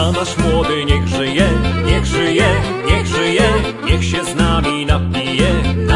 A nasz młody niech żyje, niech żyje, niech żyje, niech się z nami napije.